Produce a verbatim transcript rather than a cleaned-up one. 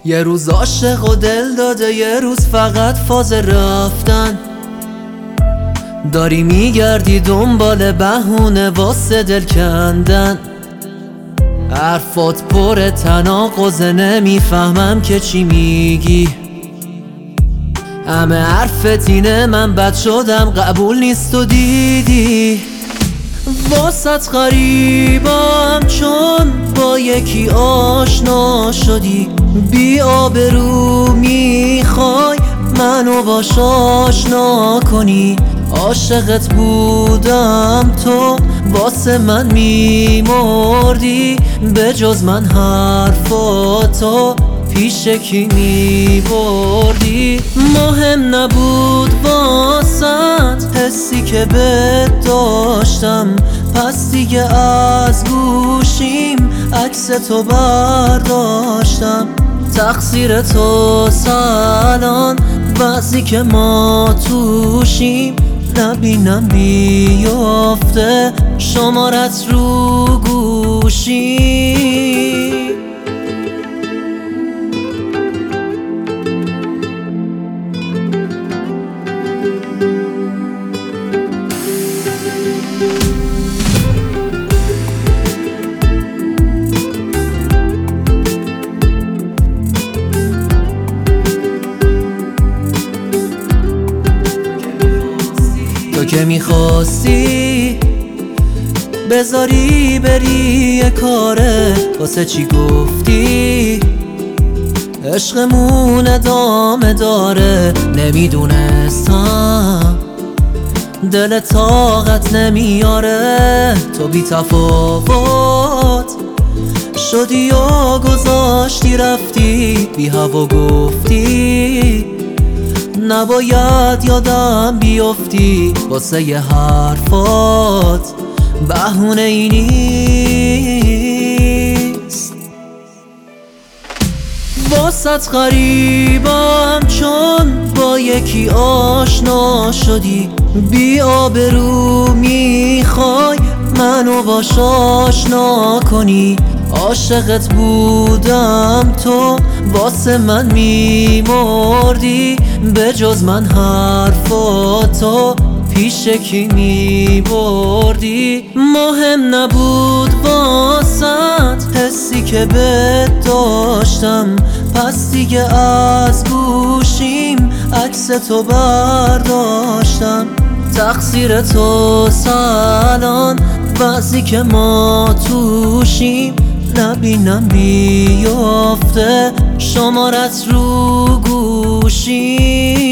یه روز عاشق و دل داده، یه روز فقط فاز رفتن. داری میگردی دنبال بهونه واسه دل کندن. حرفات پر تناقضه، نمیفهمم که چی میگی. همه حرفت اینه من بد شدم، قبول نیست و دیدی. واسط غریبم چون با یکی آشنا شدی. بی آبرو میخوای منو باش آشنا کنی. عاشقت بودم تو واسه من میمردی، به جز من حرفاتو پیش کی میبردی. مهم نبود واسط حسی که بهت داشتم، پس دیگه از گوشیم عکس تو برداشتم. تقصیر تو سالان بعضی که ما توشیم، نبینم بیافته شمارت رو گوشی. تو که میخواستی بذاری بری یه کاره، واسه چی گفتی عشقمون ادامه داره؟ نمیدونستم دل طاقت نمیاره. تو بی تفاوت شدی و گذاشتی رفتی، بی هوا گفتی نباید یادم بیفتی. واسه یه حرفات بهونه ای نیست. واسط غریبم چون با یکی آشنا شدی. بی آبرو میخوای منو باش آشنا کنی. عاشقت بودم تو واسه من میمردی، به جز من حرفاتو پیش کی میبردی. مهم نبود واسط حسی که بهت داشتم، پس دیگه از گوشیم عکس تو برداشتم. تقصیر تو سالان بعضی که ما توشیم، نبینم بیافته شمارت رو گوشی.